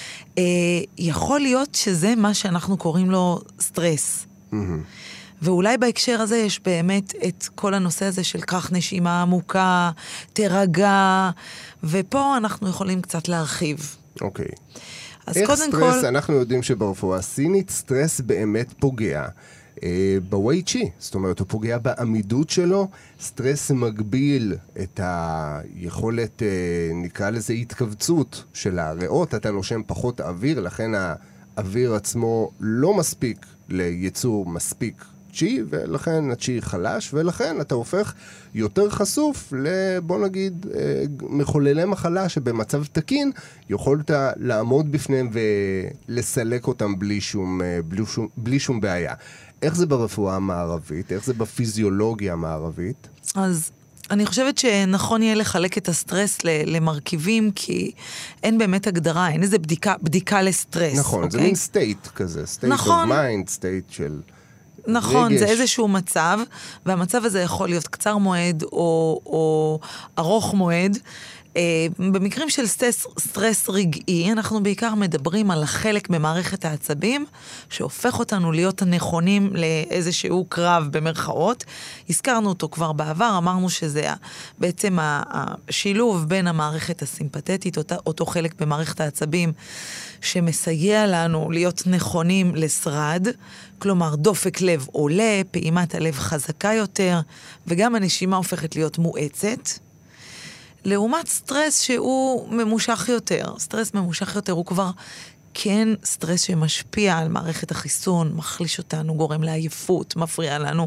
יכול להיות שזה מה שאנחנו קוראים לו סטרס. ואולי בהקשר הזה יש באמת את כל הנושא הזה של כך נשימה עמוקה, תרגע, ופה אנחנו יכולים קצת להרחיב. אוקיי. אז איך קודם סטרס, כל... אנחנו יודעים שברפואה הסינית, סטרס באמת פוגע בווי צ'י, זאת אומרת, הוא פוגע בעמידות שלו, סטרס מגביל את היכולת, נקרא לזה התכווצות של הריאות, אתה נושם פחות אוויר, לכן האוויר עצמו לא מספיק לייצור מספיק צ'י, ולכן הצ'י חלש, ולכן אתה הופך יותר חשוף בוא נגיד, מחוללי מחלה שבמצב תקין יכולת לעמוד בפניהם ולסלק אותם בלי שום בעיה. איך זה ברפואה המערבית? איך זה בפיזיולוגיה המערבית? אז אני חושבת שנכון יהיה לחלק את הסטרס למרכיבים, כי אין באמת הגדרה, אין איזה בדיקה לסטרס. נכון, אוקיי? זה מין סטייט כזה, סטייט נכון. of mind, סטייט של... נכון, רגש. זה איזשהו מצב, והמצב הזה יכול להיות קצר מועד או ארוך מועד. במקרים של סטרס רגעי, אנחנו בעיקר מדברים על החלק במערכת העצבים, שהופך אותנו להיות הנכונים לאיזשהו קרב במרכאות. הזכרנו אותו כבר בעבר, אמרנו שזה בעצם השילוב בין המערכת הסימפתטית, אותו חלק במערכת העצבים, שמסייע לנו להיות נכונים לשרד, כלומר דופק לב עולה, פעימת הלב חזקה יותר, וגם הנשימה הופכת להיות מואצת. לעומת סטרס שהוא ממושך יותר. סטרס ממושך יותר הוא כבר כן סטרס שמשפיע על מערכת החיסון, מחליש אותנו, גורם לעייפות, מפריע לנו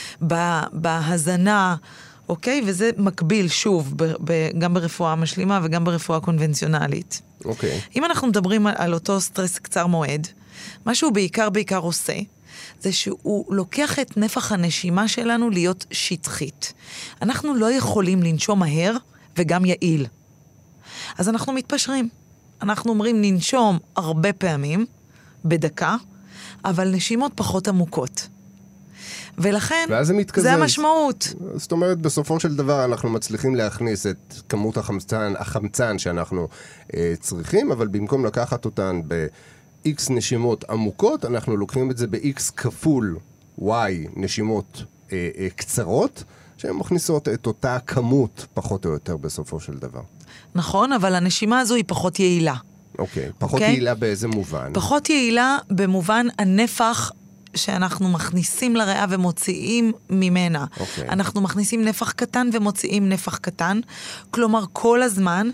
בהזנה, אוקיי? וזה מקביל שוב, גם ברפואה משלימה וגם ברפואה קונבנציונלית. אוקיי. אם אנחנו מדברים על אותו סטרס קצר מועד, מה שהוא בעיקר עושה, זה שהוא לוקח את נפח הנשימה שלנו להיות שטחית. אנחנו לא יכולים לנשום מהר וגם יעיל. אז אנחנו מתפשרים. אנחנו אומרים ננשום הרבה פעמים, בדקה, אבל נשימות פחות עמוקות. ולכן, זה המשמעות. זאת אומרת, בסופו של דבר אנחנו מצליחים להכניס את כמות החמצן שאנחנו צריכים, אבל במקום לקחת אותן ב-X נשימות עמוקות, אנחנו לוקחים את זה ב-X כפול Y נשימות קצרות, שהן מכניסות את אותה כמות פחות או יותר בסופו של דבר. נכון, אבל הנשימה הזו היא פחות יעילה. אוקיי, פחות יעילה באיזה מובן? פחות יעילה במובן הנפח שאנחנו מכניסים לריאה ומוציאים ממנה. אנחנו מכניסים נפח קטן ומוציאים נפח קטן. כלומר, כל הזמן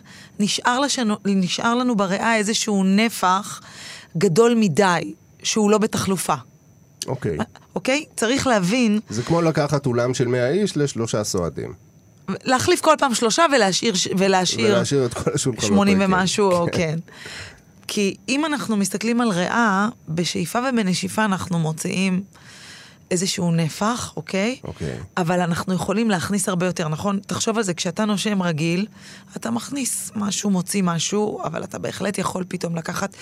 נשאר לנו בריאה איזשהו נפח גדול מדי, שהוא לא בתחלופה. אוקיי. אוקיי? צריך להבין... זה כמו לקחת אולם של 100 איש ל3 סועדים. להחליף כל פעם 3 ולהשאיר את כל השולחנות. 80 ומשהו, כן. כי אם אנחנו מסתכלים על ריאה, בשאיפה ובנשיפה אנחנו מוציאים איזשהו נפח, אוקיי? אוקיי. אבל אנחנו יכולים להכניס הרבה יותר, נכון? תחשוב על זה, כשאתה נושם רגיל, אתה מכניס משהו, מוציא משהו, אבל אתה בהחלט יכול פתאום לקחת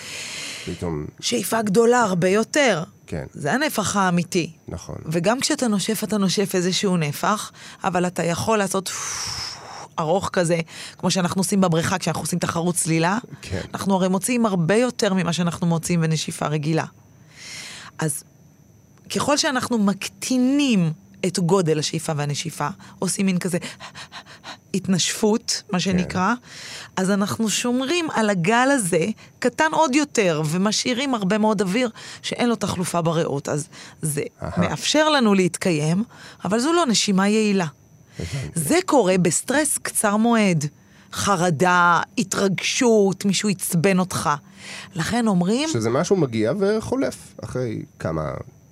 שאיפה גדולה הרבה יותר. כן. זה הנפח האמיתי. נכון. וגם כשאתה נושף, אתה נושף איזשהו נפח, אבל אתה יכול לעשות ארוך כזה, כמו שאנחנו עושים בבריכה, כשאנחנו עושים תחרות צלילה. כן. אנחנו הרי מוציאים הרבה יותר ממה שאנחנו מוציאים בנשיפה רגילה. אז ככל שאנחנו מקטינים את גודל השאיפה והנשיפה, עושים מין כזה התנשפות, מה שנקרא, אז אנחנו שומרים על הגל הזה קטן עוד יותר, ומשאירים הרבה מאוד אוויר שאין לו תחלופה בריאות. אז זה מאפשר לנו להתקיים, אבל זו לא נשימה יעילה. זה קורה בסטרס קצר מועד. חרדה, התרגשות, מישהו יצבן אותך. לכן אומרים... שזה משהו מגיע וחולף אחרי כמה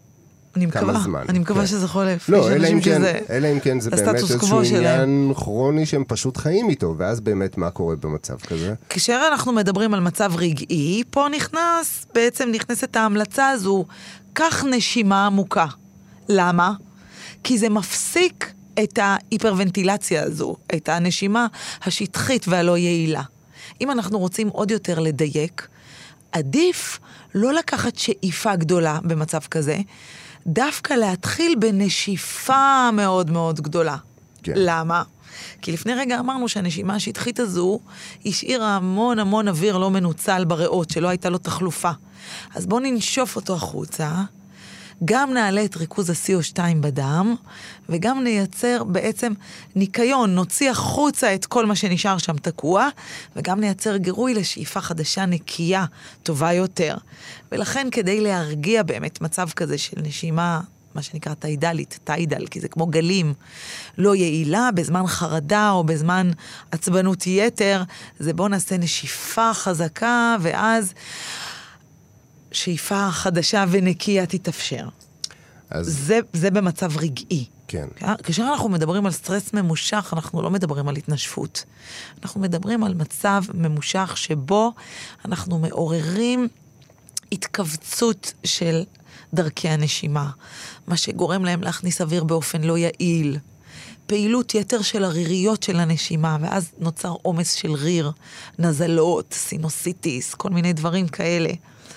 זמן. אני מקווה שזה חולף. לא, אלא אם כן זה באמת איזשהו עניין כרוני שהם פשוט חיים איתו, ואז באמת מה קורה במצב כזה? כשאנחנו מדברים על מצב רגעי, פה נכנסת ההמלצה הזו, כך נשימה עמוקה. למה? כי זה מפסיק את ההיפרוונטילציה הזו, את הנשימה השטחית והלא יעילה. אם אנחנו רוצים עוד יותר לדייק, עדיף לא לקחת שאיפה גדולה במצב כזה, דווקא להתחיל בנשיפה מאוד מאוד גדולה. כן. למה? כי לפני רגע אמרנו שהנשימה השטחית הזו השאירה המון המון אוויר לא מנוצל בריאות, שלא הייתה לו תחלופה. אז בואו ננשוף אותו החוצה, גם נעלה את ריכוז ה-CO2 בדם, וגם נייצר בעצם ניקיון, נוציא החוצה את כל מה שנשאר שם תקוע, וגם נייצר גירוי לשאיפה חדשה נקייה, טובה יותר. ולכן כדי להרגיע באמת מצב כזה של נשימה, מה שנקרא טיידל, כי זה כמו גלים, לא יעילה, בזמן חרדה או בזמן עצבנות יתר, זה בוא נעשה נשיפה חזקה, ואז שאיפה חדשה ונקייה תתאפשר. אז זה במצב רגעי. כן. כאשר אנחנו מדברים על סטרס ממושך, אנחנו לא מדברים על התנשפות. אנחנו מדברים על מצב ממושך שבו אנחנו מעוררים התכווצות של דרכי הנשימה, מה שגורם להם להכניס אוויר באופן לא יעיל, פעילות יתר של הריריות של הנשימה, ואז נוצר עומס של ריר, נזלות, סינוסיטיס, כל מיני דברים כאלה.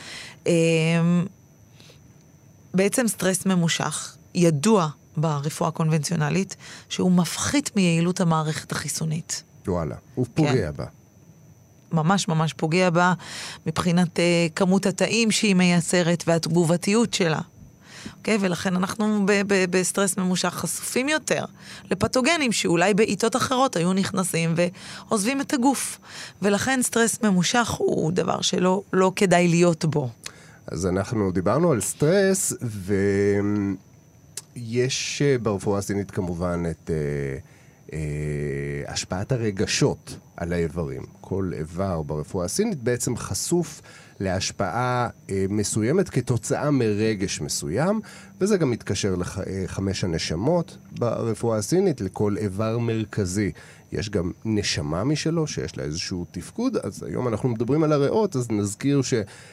בעצם סטרס ממושך, ידוע ברפואה הקונבנציונלית, שהוא מפחית מיעילות המערכת החיסונית. וואלה, הוא פוגע בה. ממש ממש פוגע בה, מבחינת כמות התאים שהיא מייצרת, והתגובתיות שלה. אוקיי? ולכן אנחנו בסטרס ממושך חשופים יותר לפתוגנים שאולי בעיתות אחרות היו נכנסים ועוזבים את הגוף. ולכן סטרס ממושך הוא דבר שלא כדאי להיות בו. אז אנחנו דיברנו על סטרס, ויש ברפואה הסינית כמובן את השפעת הרגשות על האיברים. כל איבר ברפואה הסינית בעצם חשוף להשפעה מסוימת כתוצאה מרגש מסוים, וזה גם מתקשר לחמש הנשמות ברפואה הסינית, לכל איבר מרכזי. יש גם נשמה משלו שיש לה איזשהו תפקוד, אז היום אנחנו מדברים על הריאות, אז נזכיר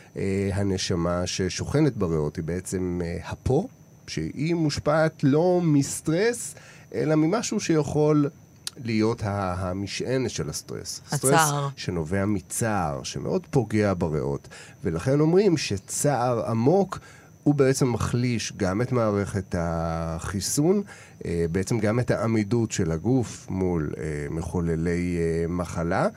שהנשמה ששוכנת בריאות היא בעצם הפו, שהיא מושפעת לא מסטרס, אלא ממשהו שיכול להיות המשענת של הסטרס. הצער. סטרס שנובע מצער, שמאוד פוגע בריאות. ולכן אומרים שצער עמוק הוא בעצם מחליש גם את מערכת החיסון, בעצם גם את העמידות של הגוף מול מחוללי מחלה,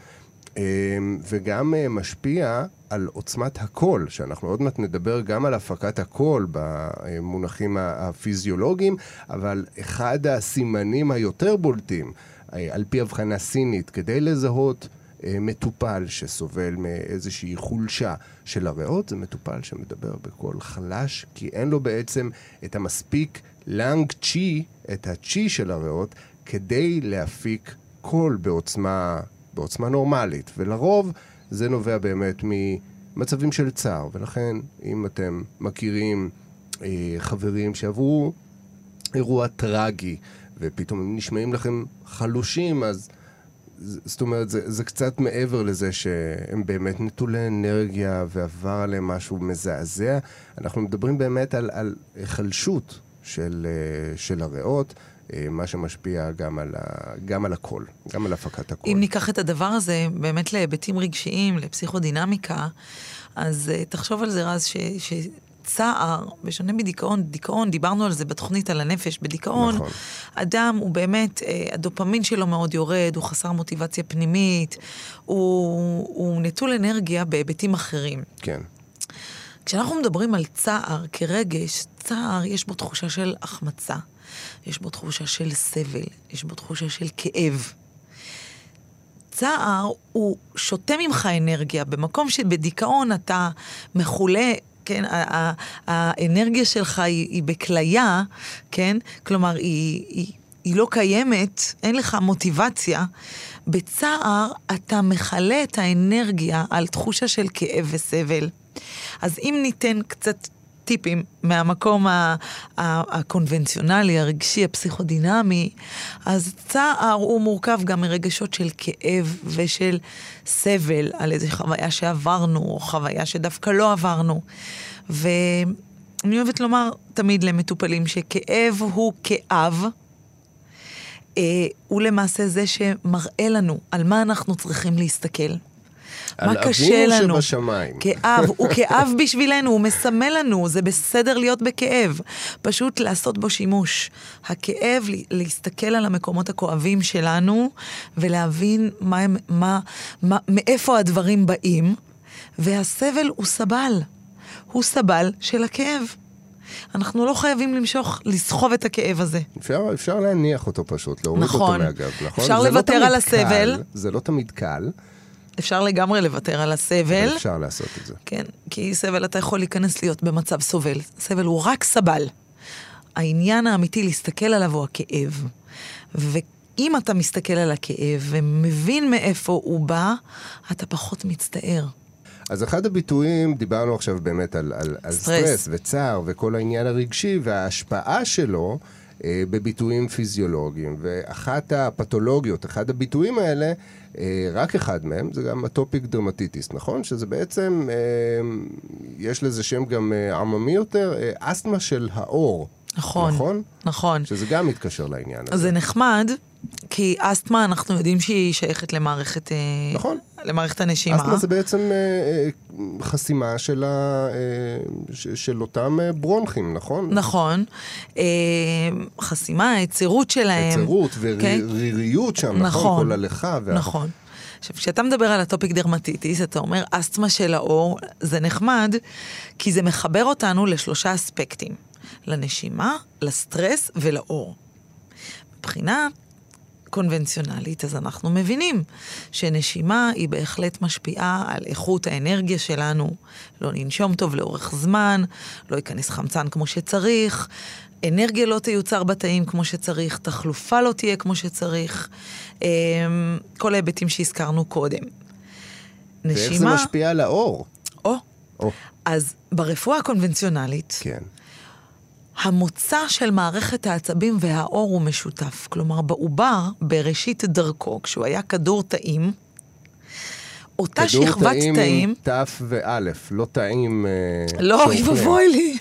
וגם משפיע על עוצמת הקול, שאנחנו עוד מעט נדבר גם על הפקת הקול במונחים הפיזיולוגיים, אבל אחד הסימנים היותר בולטים, על פי הבחנה סינית, כדי לזהות מטופל שסובל מאיזושהי חולשה של הריאות, זה מטופל שמדבר בקול חלש, כי אין לו בעצם את המספיק לנג צ'י, את הצ'י של הריאות, כדי להפיק קול בעוצמה נורמלית. ולרוב זה נובע באמת ממצבים של צער, ולכן אם אתם מכירים חברים שעברו אירוע טרגי, ופתאום הם נשמעים לכם חלושים, אז זאת אומרת, זה קצת מעבר לזה שהם באמת נטולי אנרגיה ועבר עליהם משהו מזעזע. אנחנו מדברים באמת על חלשות של הריאות, מה שמשפיע גם על הקול, גם על הפקת הקול. אם ניקח את הדבר הזה באמת להיבטים רגשיים, לפסיכודינמיקה, אז תחשוב על זה רז צער, בשונה דיכאון, דיברנו על זה בתוכנית על הנפש, בדיכאון, נכון. אדם הוא באמת, הדופמין שלו מאוד יורד, הוא חסר מוטיבציה פנימית, הוא נטול אנרגיה בהיבטים אחרים. כן. כשאנחנו מדברים על צער כרגש, צער יש בו תחושה של החמצה, יש בו תחושה של סבל, יש בו תחושה של כאב. צער הוא שותה ממך אנרגיה, במקום שבדיכאון אתה מחולה, כן, האנרגיה שלך היא בכליה, כן, כלומר היא לא קיימת, אין לך מוטיבציה. בצער אתה מחלה את האנרגיה על תחושה של כאב וסבל. אז אם ניתן קצת טיפים מהמקום הקונבנציונלי, הרגשי, הפסיכודינמי, אז צער הוא מורכב גם מרגשות של כאב ושל סבל על איזו חוויה שעברנו, או חוויה שדווקא לא עברנו. ואני אוהבת לומר תמיד למטופלים שכאב הוא כאב, הוא למעשה זה שמראה לנו על מה אנחנו צריכים להסתכל. מה קשה לנו. על אבינו שבשמיים. כאב, הוא כאב בשבילנו, הוא מסמל לנו, זה בסדר להיות בכאב. פשוט לעשות בו שימוש. הכאב, להסתכל על המקומות הכואבים שלנו, ולהבין מאיפה הדברים באים, והסבל הוא סבל. הוא סבל של הכאב. אנחנו לא חייבים לסחוב את הכאב הזה. אפשר להניח אותו פשוט, להוריד אותו מהגב, נכון? אפשר לוותר על הסבל. זה לא תמיד קל. אפשר לגמרי לוותר על הסבל. אפשר לעשות את זה. כן, כי סבל אתה יכול להיכנס להיות במצב סובל. סבל הוא רק סבל. העניין האמיתי להסתכל עליו הוא הכאב. ואם אתה מסתכל על הכאב ומבין מאיפה הוא בא, אתה פחות מצטער. אז אחד הביטויים, דיברנו עכשיו באמת על סטרס וצער וכל העניין הרגשי וההשפעה שלו בביטויים פיזיולוגיים. ואחת הפתולוגיות, אחד הביטויים האלה, רק אחד מהם, זה גם אטופיק דרמטיטיס, נכון? שזה בעצם, יש לזה שם גם עממי יותר, אסתמה של העור. נכון, נכון? נכון. שזה גם מתקשר לעניין הזה. זה נחמד, כי אסתמה אנחנו יודעים שהיא שייכת למערכת, נכון. למערכת הנשימה. אסתמה זה בעצם חסימה של אותם ברונכים, נכון? נכון. חסימה, היצירות שלהם. היצירות וריריות שם, נכון? כל הלכה. נכון. עכשיו, כשאתה מדבר על אטופיק דרמטיטיס, אתה אומר, אסתמה של העור, זה נחמד, כי זה מחבר אותנו לשלושה אספקטים. לנשימה, לסטרס ולאור. מבחינה קונבנציונלית, אז אנחנו מבינים שנשימה היא בהחלט משפיעה על איכות האנרגיה שלנו, לא ננשום טוב לאורך זמן, לא ייכנס חמצן כמו שצריך, אנרגיה לא תיוצר בתאים כמו שצריך, תחלופה לא תהיה כמו שצריך, כל ההיבטים שהזכרנו קודם. ואיך זה משפיע על האור? אז ברפואה הקונבנציונלית, כן. המוצא של מערכת העצבים והאור הוא משותף. כלומר, בעובר, בראשית דרכו, כשהוא היה כדור תאים, אותה שכבת תאים... כדור תאים תף ואלף, לא תאים... לא, יבואי לי.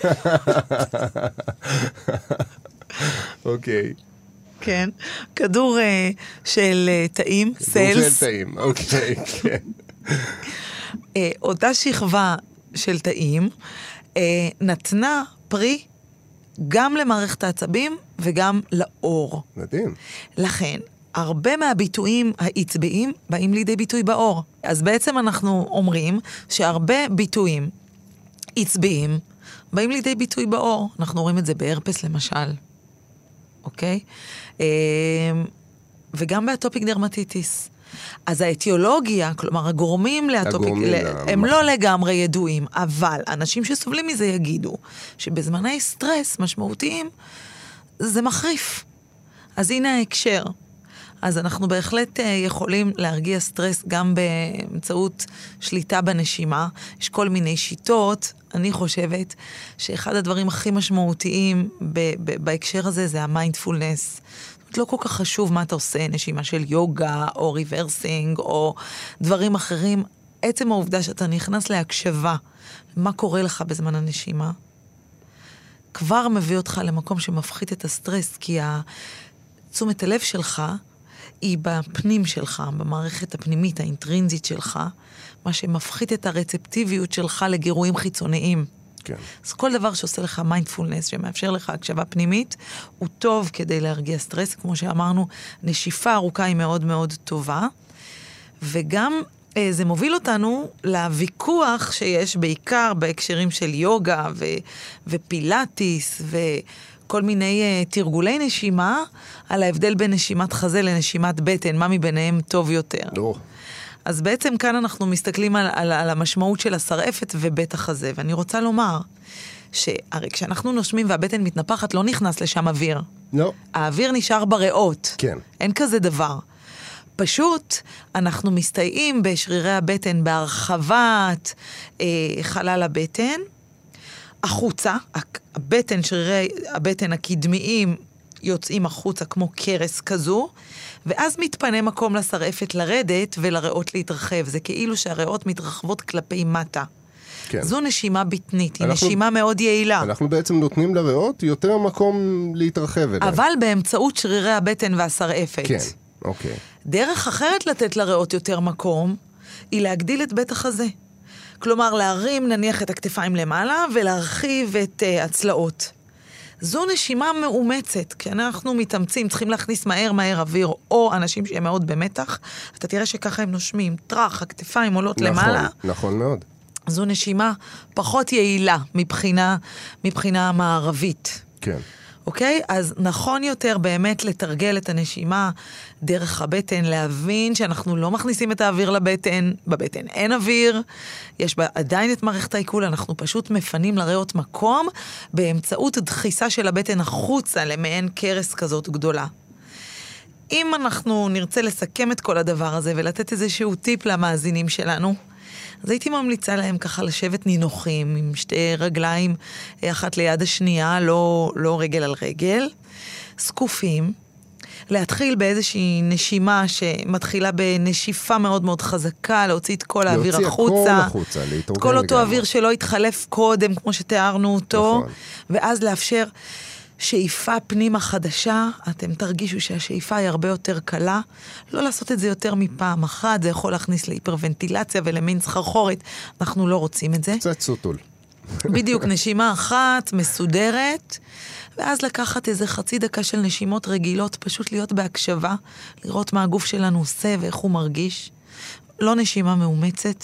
אוקיי. כן, כדור של תאים, סלס. כדור של תאים, אוקיי, כן. אותה שכבה של תאים נתנה פרי גם למערכת העצבים וגם לאור. מדהים. לכן, הרבה מהביטויים העצביים באים לידי ביטוי באור. אז בעצם אנחנו אומרים שהרבה ביטויים עצביים באים לידי ביטוי באור. אנחנו רואים את זה בהרפס למשל. אוקיי? וגם באטופיק דרמטיטיס. אז האטיולוגיה, כלומר הגורמים לאטופיק, הם לא לגמרי ידועים, אבל אנשים שסובלים מזה יגידו שבזמני סטרס משמעותיים זה מחריף. אז הנה ההקשר. אז אנחנו בהחלט יכולים להרגיע סטרס גם באמצעות שליטה בנשימה. יש כל מיני שיטות. אני חושבת שאחד הדברים הכי משמעותיים בהקשר הזה זה המיינדפולנס. לא כל כך חשוב מה אתה עושה, נשימה של יוגה או ריברסינג או דברים אחרים. עצם העובדה שאתה נכנס להקשבה, מה קורה לך בזמן הנשימה, כבר מביא אותך למקום שמפחית את הסטרס, כי תשומת הלב שלך היא בפנים שלך, במערכת הפנימית, האינטרינזית שלך, מה שמפחית את הרצפטיביות שלך לגירויים חיצוניים. כן. אז כל דבר שעושה לך מיינדפולנס, שמאפשר לך הקשבה פנימית, הוא טוב כדי להרגיע סטרס. כמו שאמרנו, נשיפה ארוכה היא מאוד מאוד טובה, וגם זה מוביל אותנו לוויכוח שיש בעיקר בהקשרים של יוגה ופילאטיס וכל מיני תרגולי נשימה, על ההבדל בין נשימת חזה לנשימת בטן, מה מביניהם טוב יותר. אז בעצם כאן אנחנו מסתכלים על המשמעות של השרעפת ובית החזה, ואני רוצה לומר שהרי כשאנחנו נושמים והבטן מתנפחת, לא נכנס לשם אוויר. לא. האוויר נשאר בריאות. כן. אין כזה דבר. פשוט אנחנו מסתייעים בשרירי הבטן, בהרחבת חלל הבטן, החוצה, שרירי הבטן הקדמיים יוצאים החוצה כמו קרס כזו, ואז מתפנה מקום לשרעפת לרדת ולריאות להתרחב. זה כאילו שהריאות מתרחבות כלפי מטה. כן. זו נשימה בטנית, היא נשימה מאוד יעילה. אנחנו בעצם נותנים לריאות יותר מקום להתרחב אליהם. אבל באמצעות שרירי הבטן והשרעפת. כן, אוקיי. דרך אחרת לתת לריאות יותר מקום, היא להגדיל את בית החזה. כלומר, להרים נניח את הכתפיים למעלה ולהרחיב את הצלעות. זו נשימה מאומצת, כי אנחנו מתאמצים, צריכים להכניס מהר אוויר, או אנשים שהם מאוד במתח, אתה תראה שככה הם נושמים, טרח, הכתפיים עולות למעלה. נכון מאוד. זו נשימה פחות יעילה מבחינה מערבית. כן. אוקיי? אז נכון יותר באמת לתרגל את הנשימה דרך הבטן, להבין שאנחנו לא מכניסים את האוויר לבטן, בבטן אין אוויר, יש בה עדיין את מערכת העיכול, אנחנו פשוט מפנים לריאות מקום, באמצעות דחיסה של הבטן החוצה למעין קרס כזאת גדולה. אם אנחנו נרצה לסכם את כל הדבר הזה ולתת איזשהו טיפ למאזינים שלנו, אז הייתי ממליצה להם ככה לשבת נינוחים, עם שתי רגליים, אחת ליד השנייה, לא רגל על רגל, סקופים, להתחיל באיזושהי נשימה שמתחילה בנשיפה מאוד מאוד חזקה, להוציא את כל האוויר החוצה, את כל אותו אוויר שלא יתחלף קודם, כמו שתיארנו אותו, נכון. ואז לאפשר שאיפה פנימה חדשה, אתם תרגישו שהשאיפה היא הרבה יותר קלה, לא לעשות את זה יותר מפעם אחת, זה יכול להכניס להיפרוונטילציה ולמין סחרחורת, אנחנו לא רוצים את זה. קצת סוטול. בדיוק, נשימה אחת, מסודרת, ואז לקחת איזה חצי דקה של נשימות רגילות, פשוט להיות בהקשבה, לראות מה הגוף שלנו עושה ואיך הוא מרגיש, לא נשימה מאומצת,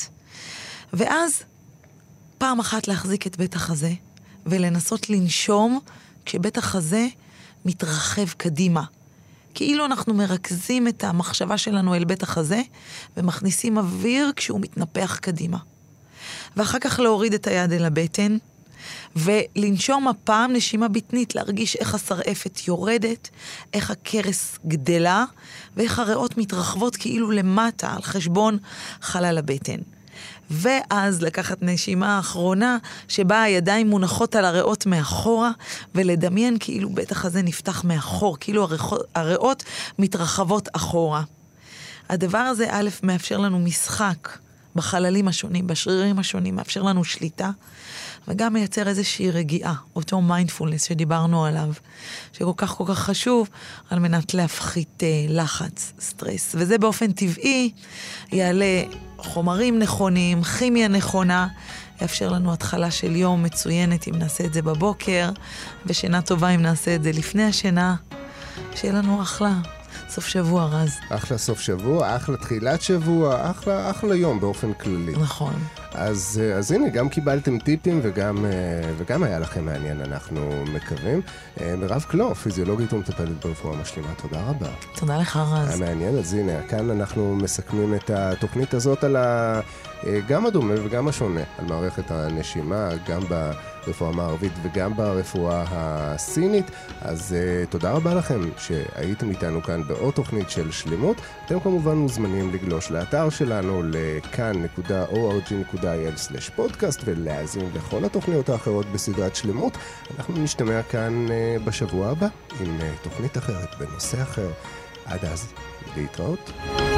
ואז פעם אחת להחזיק את בית החזה, ולנסות לנשום, כשבית החזה מתרחב קדימה. כאילו אנחנו מרכזים את המחשבה שלנו אל בית החזה, ומכניסים אוויר כשהוא מתנפח קדימה. ואחר כך להוריד את היד אל הבטן, ולנשום הפעם נשימה בטנית, להרגיש איך השרעפת יורדת, איך הקרס גדלה, ואיך הריאות מתרחבות כאילו למטה, על חשבון חלל הבטן. ואז לקחת נשימה האחרונה, שבה הידיים מונחות על הריאות מאחורה, ולדמיין כאילו בית החזה נפתח מאחור, כאילו הריאות מתרחבות אחורה. הדבר הזה א' מאפשר לנו משחק בחללים השונים, בשרירים השונים, מאפשר לנו שליטה, וגם מייצר איזושהי רגיעה, אותו מיינדפולנס שדיברנו עליו, שכל כך חשוב, על מנת להפחית לחץ, סטרס. וזה באופן טבעי יעלה חומרים נכונים, כימיה נכונה, יאפשר לנו התחלה של יום מצוינת אם נעשה את זה בבוקר, ושינה טובה אם נעשה את זה לפני השינה. שיהיה לנו אחלה סוף שבוע, רז. אחלה סוף שבוע, אחלה תחילת שבוע, אחלה יום באופן כללי. נכון. אז הנה, גם קיבלתם טיפים וגם היה לכם מעניין, אנחנו מקווים. מירב קלור, פיזיולוגית ומטפלת ברפואה משלימה, תודה רבה. תודה לך, רז. היה מעניין, אז הנה, כאן אנחנו מסכמים את התוכנית הזאת על גם הדומה וגם השונה, על מערכת הנשימה, גם ברפואה המערבית וגם ברפואה הסינית. אז תודה רבה לכם שהייתם איתנו כאן בעוד תוכנית של שלמות. אתם כמובן מוזמנים לגלוש לאתר שלנו לכאן.org.il/פודקאסט ולהאזין לכל התוכניות האחרות בסדרת שלמות. אנחנו נשתמע כאן בשבוע הבא עם תוכנית אחרת בנושא אחר. עד אז, להתראות.